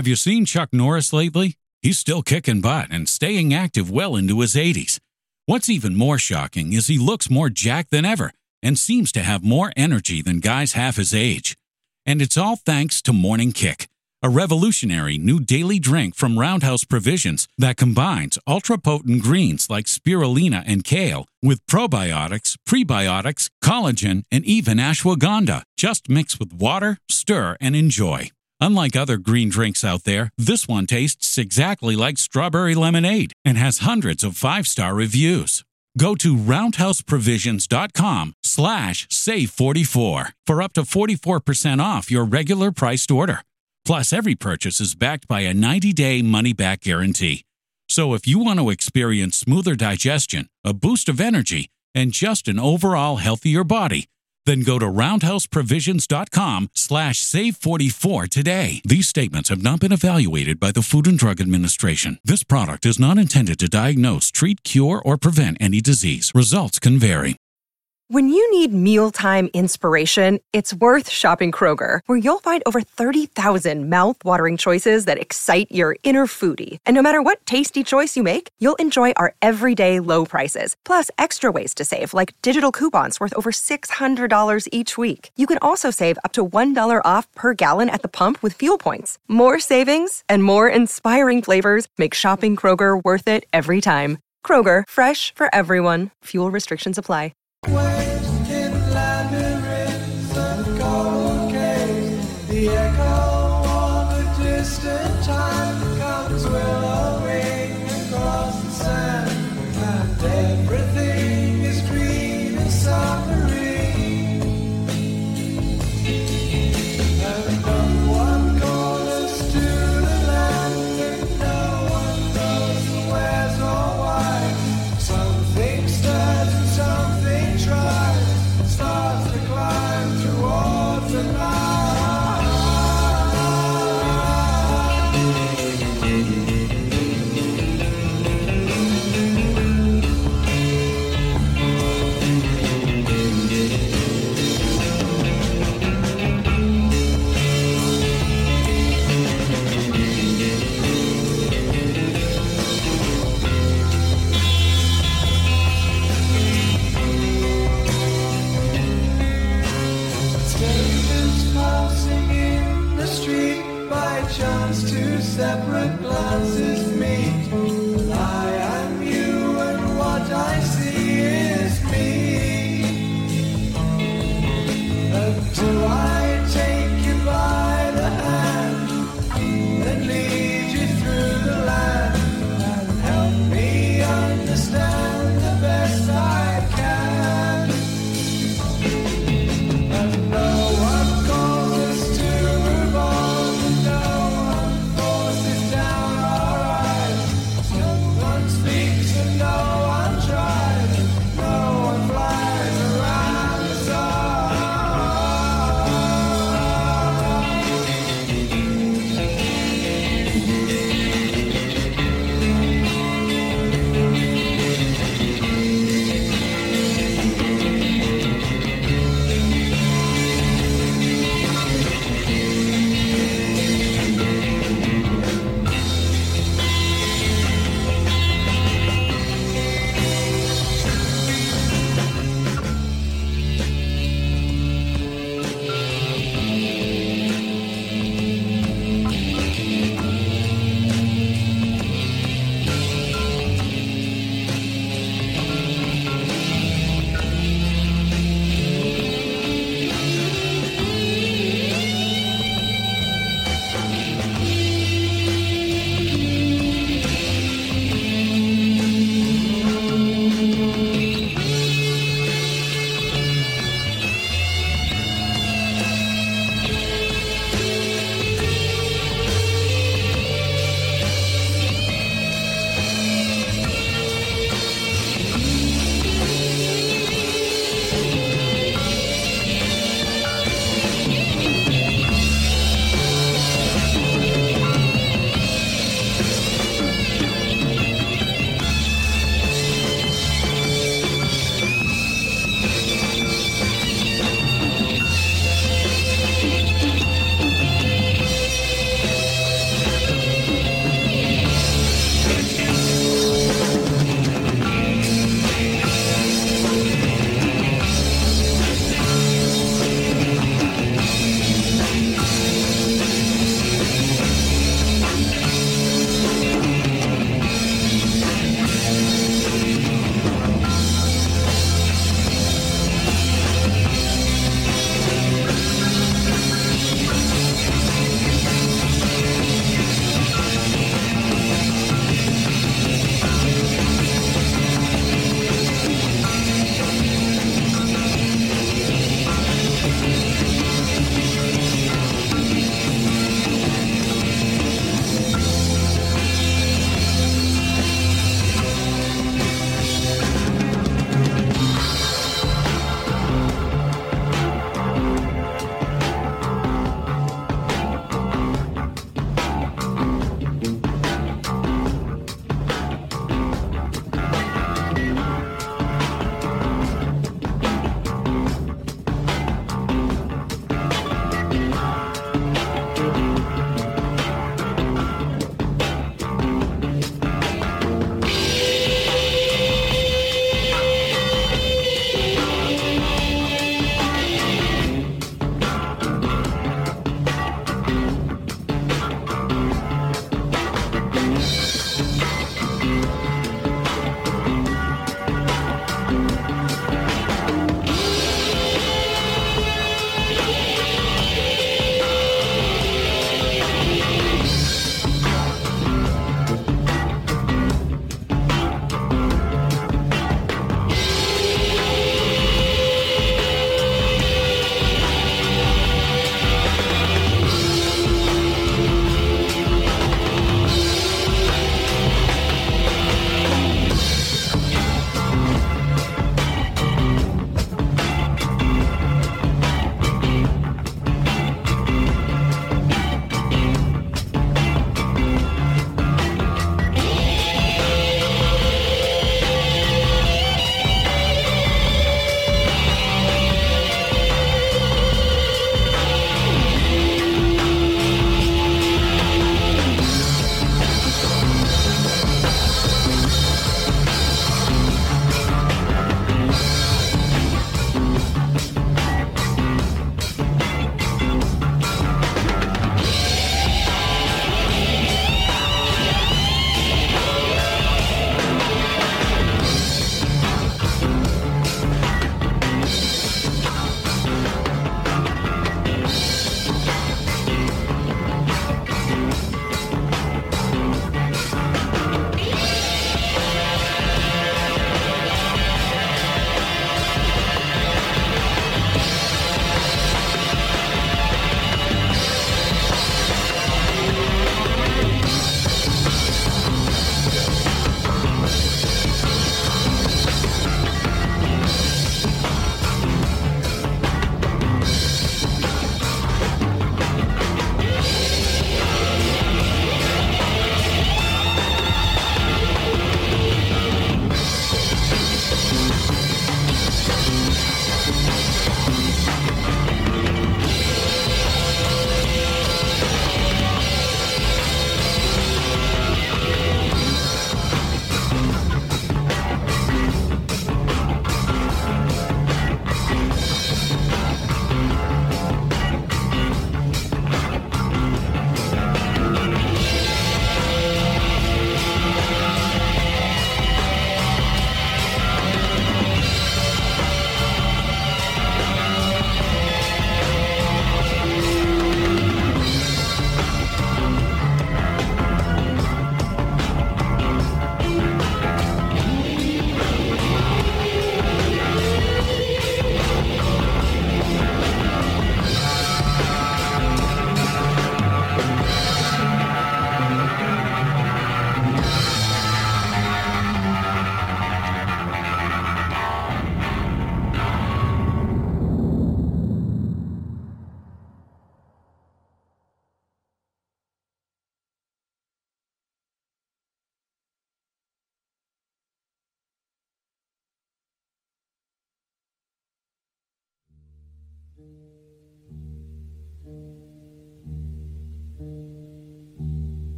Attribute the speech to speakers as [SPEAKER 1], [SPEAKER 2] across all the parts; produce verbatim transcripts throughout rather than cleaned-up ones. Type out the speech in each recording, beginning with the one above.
[SPEAKER 1] Have you seen Chuck Norris lately? He's still kicking butt and staying active well into his eighties. What's even more shocking is he looks more jacked than ever and seems to have more energy than guys half his age. And it's all thanks to Morning Kick, a revolutionary new daily drink from Roundhouse Provisions that combines ultra-potent greens like spirulina and kale with probiotics, prebiotics, collagen, and even ashwagandha. Just mix with water, stir, and enjoy. Unlike other green drinks out there, this one tastes exactly like strawberry lemonade and has hundreds of five-star reviews. Go to roundhouseprovisions.com slash save44 for up to forty-four percent off your regular priced order. Plus, every purchase is backed by a ninety-day money-back guarantee. So if you want to experience smoother digestion, a boost of energy, and just an overall healthier body, then go to roundhouseprovisions.com slash save44 today. These statements have not been evaluated by the Food and Drug Administration. This product is not intended to diagnose, treat, cure, or prevent any disease. Results can vary.
[SPEAKER 2] When you need mealtime inspiration, it's worth shopping Kroger, where you'll find over thirty thousand mouth-watering choices that excite your inner foodie. And no matter what tasty choice you make, you'll enjoy our everyday low prices, plus extra ways to save, like digital coupons worth over six hundred dollars each week. You can also save up to one dollar off per gallon at the pump with fuel points. More savings and more inspiring flavors make shopping Kroger worth it every time. Kroger, fresh for everyone. Fuel restrictions apply.
[SPEAKER 3] Wasting labyrinths of cold caves, the echo of a distant time comes willowing across the sand, and everything is green and summery, and no one called us to the land, and no one knows the where's or why. Something stirs and something tries.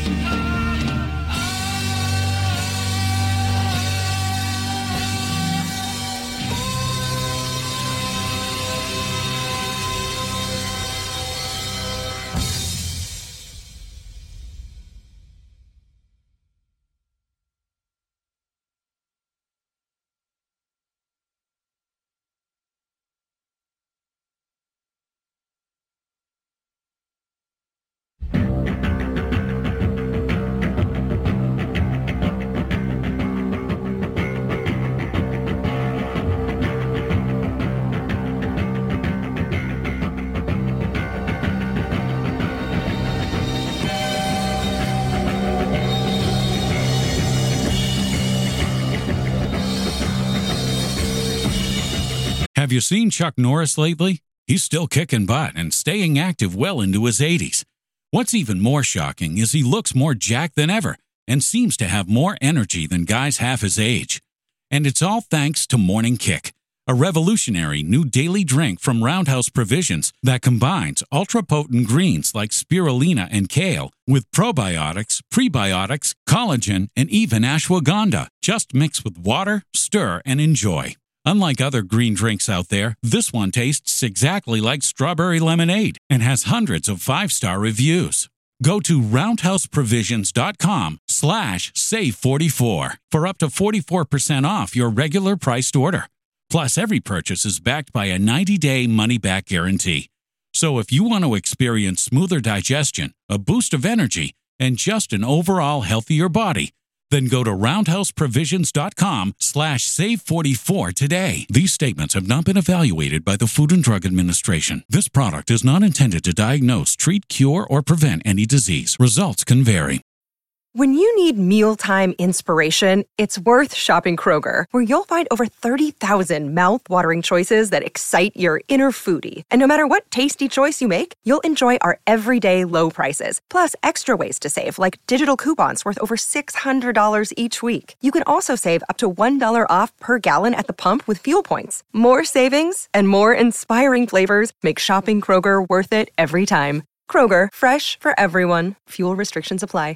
[SPEAKER 1] Have you seen Chuck Norris lately? He's still kicking butt and staying active well into his eighties. What's even more shocking is he looks more jacked than ever and seems to have more energy than guys half his age. And it's all thanks to Morning Kick, a revolutionary new daily drink from Roundhouse Provisions that combines ultra-potent greens like spirulina and kale with probiotics, prebiotics, collagen, and even ashwagandha. Just mix with water, stir, and enjoy. Unlike other green drinks out there, this one tastes exactly like strawberry lemonade and has hundreds of five-star reviews. Go to roundhouseprovisions.com slash save44 for up to forty-four percent off your regular priced order. Plus, every purchase is backed by a ninety-day money-back guarantee. So if you want to experience smoother digestion, a boost of energy, and just an overall healthier body, then go to roundhouseprovisions.com slash save44 today. These statements have not been evaluated by the Food and Drug Administration. This product is not intended to diagnose, treat, cure, or prevent any disease. Results can vary.
[SPEAKER 2] When you need mealtime inspiration, it's worth shopping Kroger, where you'll find over thirty thousand mouth-watering choices that excite your inner foodie. And no matter what tasty choice you make, you'll enjoy our everyday low prices, plus extra ways to save, like digital coupons worth over six hundred dollars each week. You can also save up to one dollar off per gallon at the pump with fuel points. More savings and more inspiring flavors make shopping Kroger worth it every time. Kroger, fresh for everyone. Fuel restrictions apply.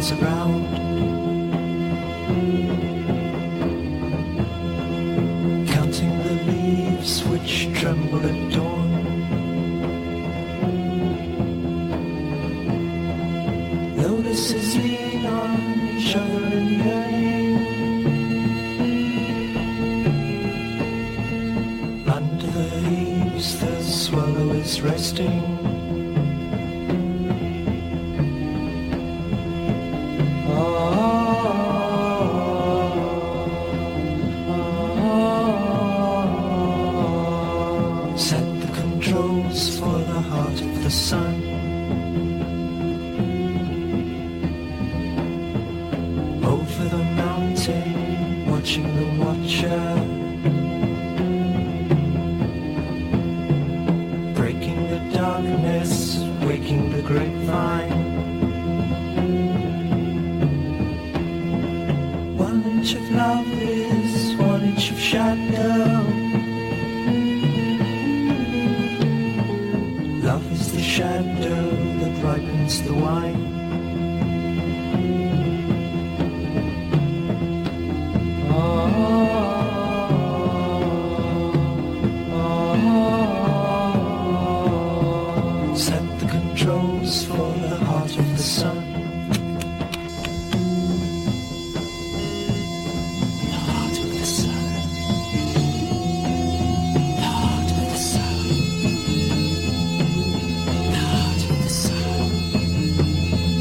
[SPEAKER 3] miles around. Counting the leaves which tremble at dawn. Lotuses lean on each other in yearning. Under the leaves the swallow is resting. Set the controls for the heart of the sun. Over the mountain, watching the watcher. Breaking the darkness, waking the grapevine. One inch of love is one inch of shadow. Love is the shadow that ripens the wine. Set the controls for the heart of the sun. The heart of the sun. The heart of the sun. The heart of the sun.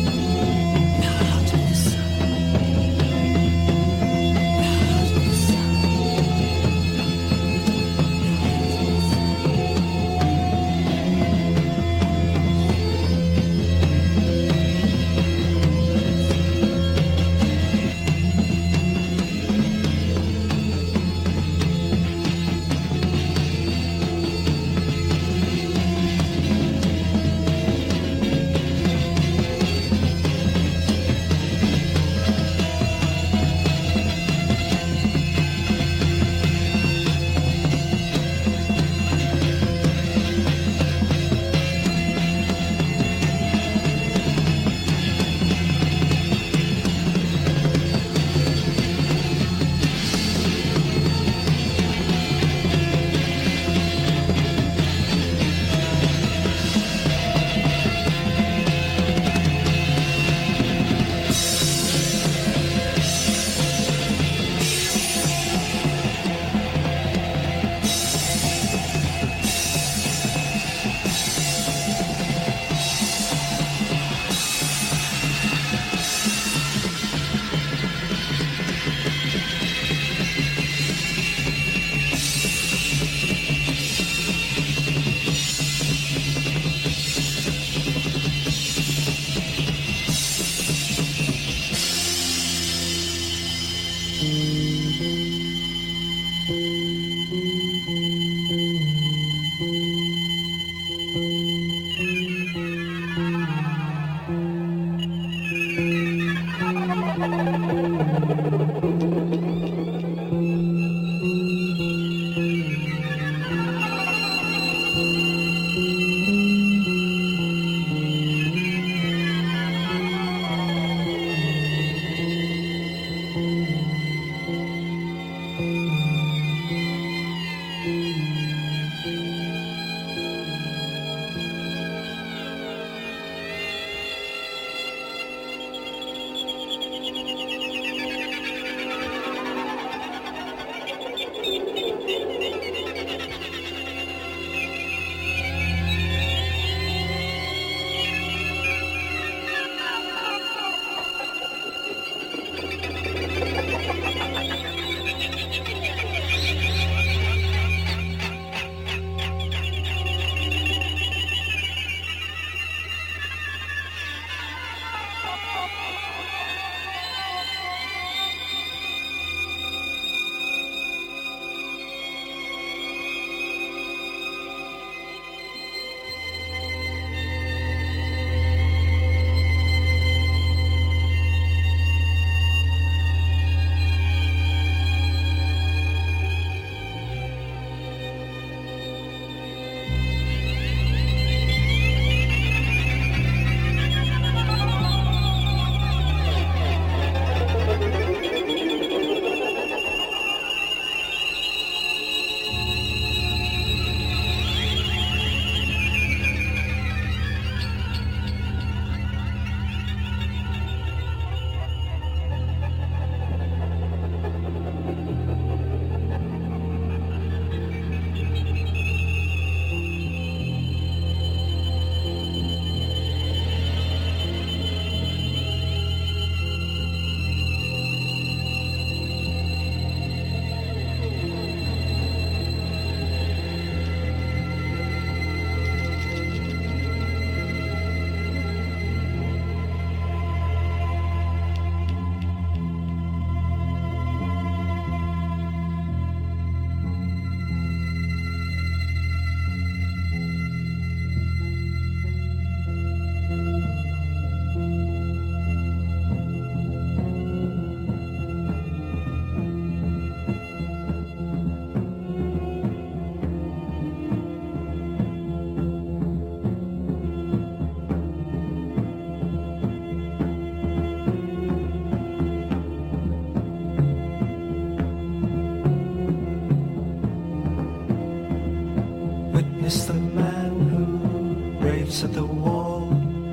[SPEAKER 3] waves at the wall.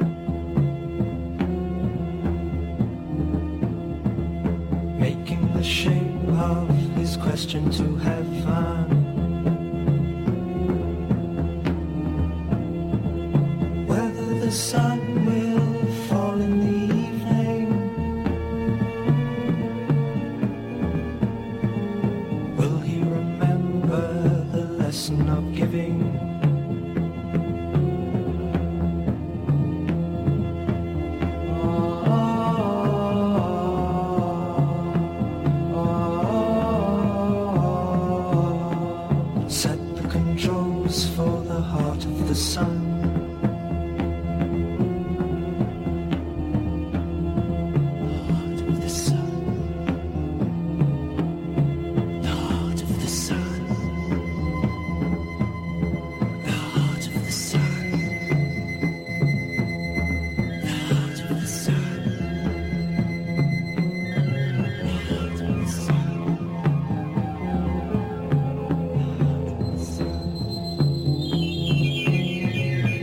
[SPEAKER 3] Making the shape of his question to heaven. Whether the sun will fall in the evening. Will he remember the lesson of giving? Set the controls for the heart of the sun. Heart of the sun. The heart of the sun. The heart of the sun. The heart of the sun. The heart of the sun. The heart of the sun.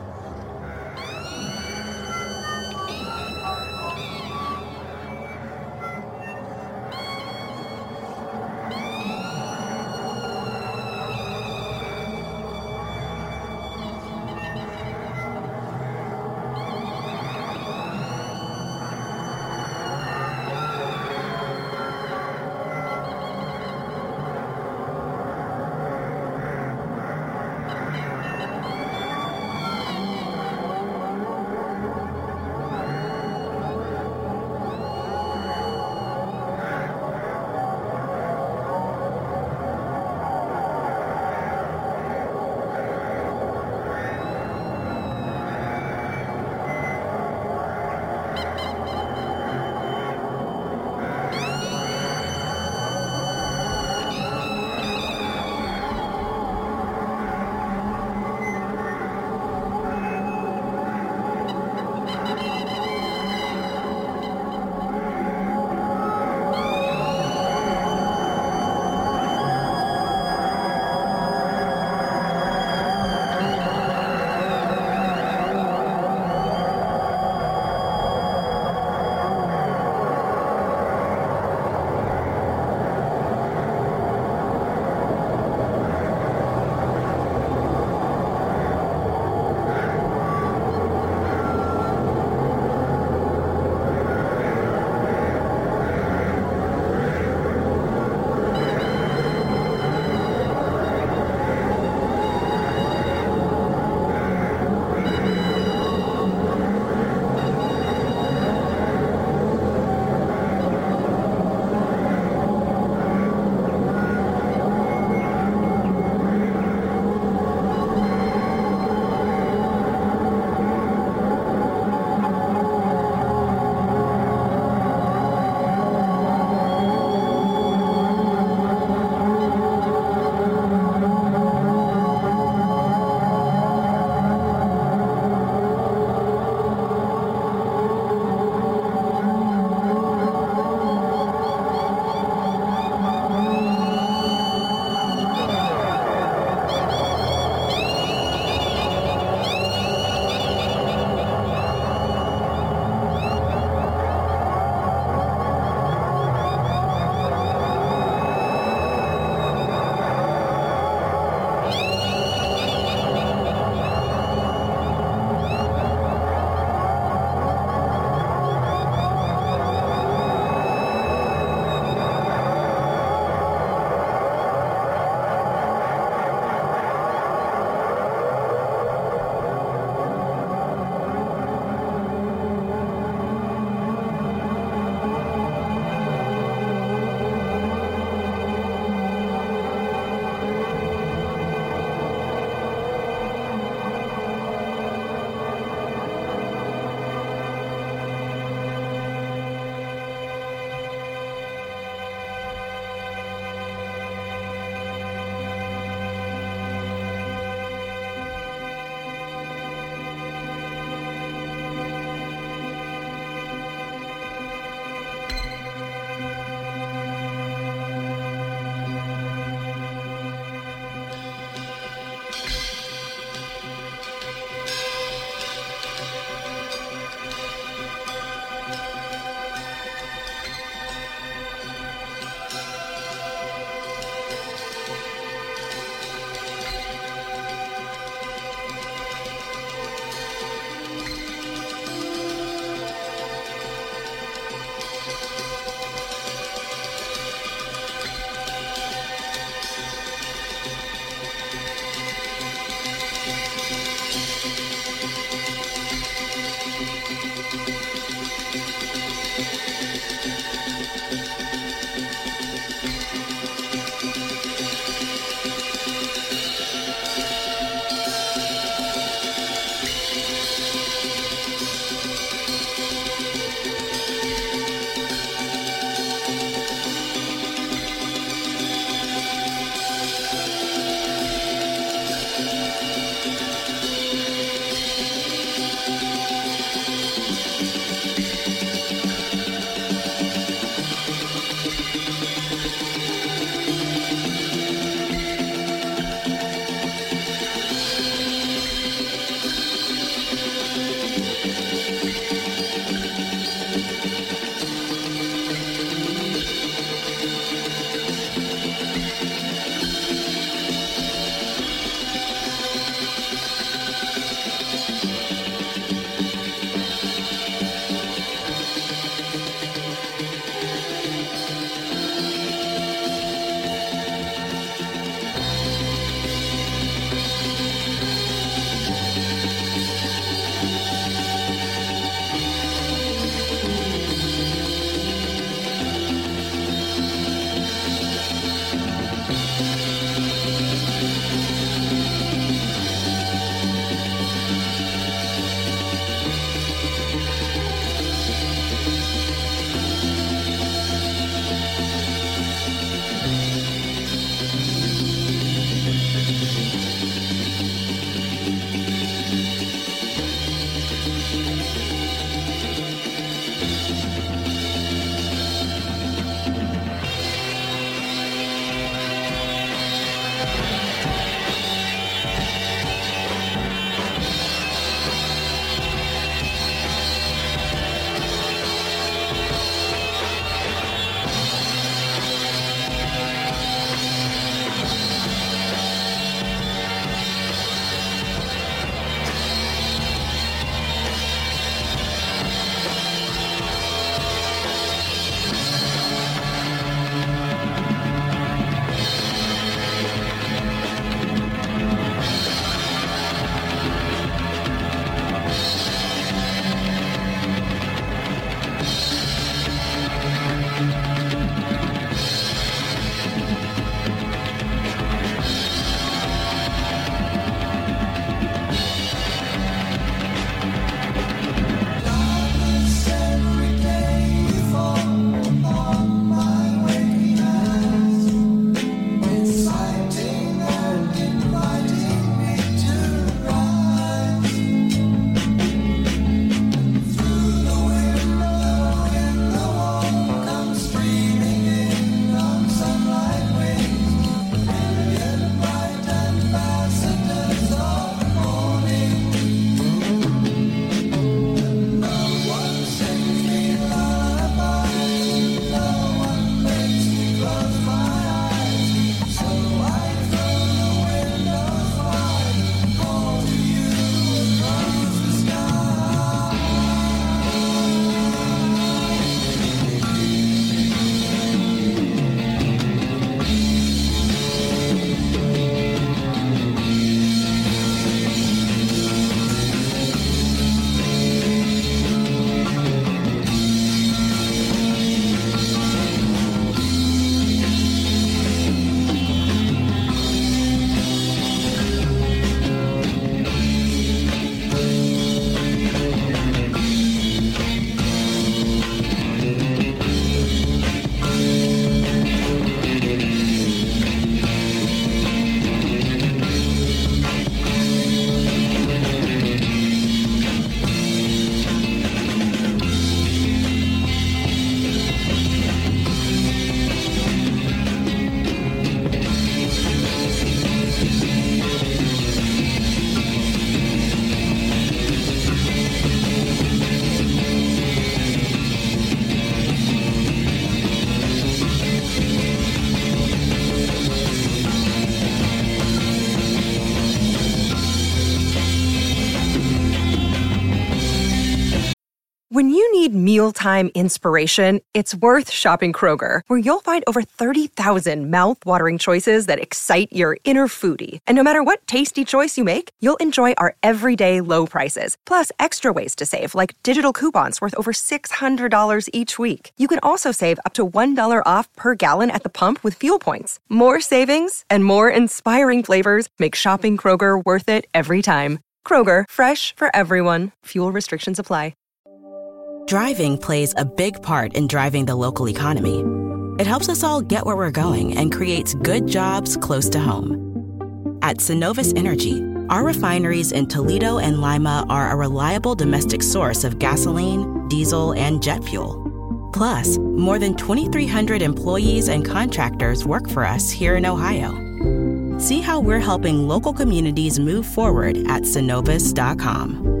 [SPEAKER 2] When you need mealtime inspiration, it's worth shopping Kroger, where you'll find over thirty thousand mouth-watering choices that excite your inner foodie. And no matter what tasty choice you make, you'll enjoy our everyday low prices, plus extra ways to save, like digital coupons worth over six hundred dollars each week. You can also save up to one dollar off per gallon at the pump with fuel points. More savings and more inspiring flavors make shopping Kroger worth it every time. Kroger, fresh for everyone. Fuel restrictions apply.
[SPEAKER 4] Driving plays a big part in driving the local economy. It helps us all get where we're going and creates good jobs close to home. At Synovus Energy, our refineries in Toledo and Lima are a reliable domestic source of gasoline, diesel, and jet fuel. Plus, more than twenty-three hundred employees and contractors work for us here in Ohio. See how we're helping local communities move forward at Synovus dot com.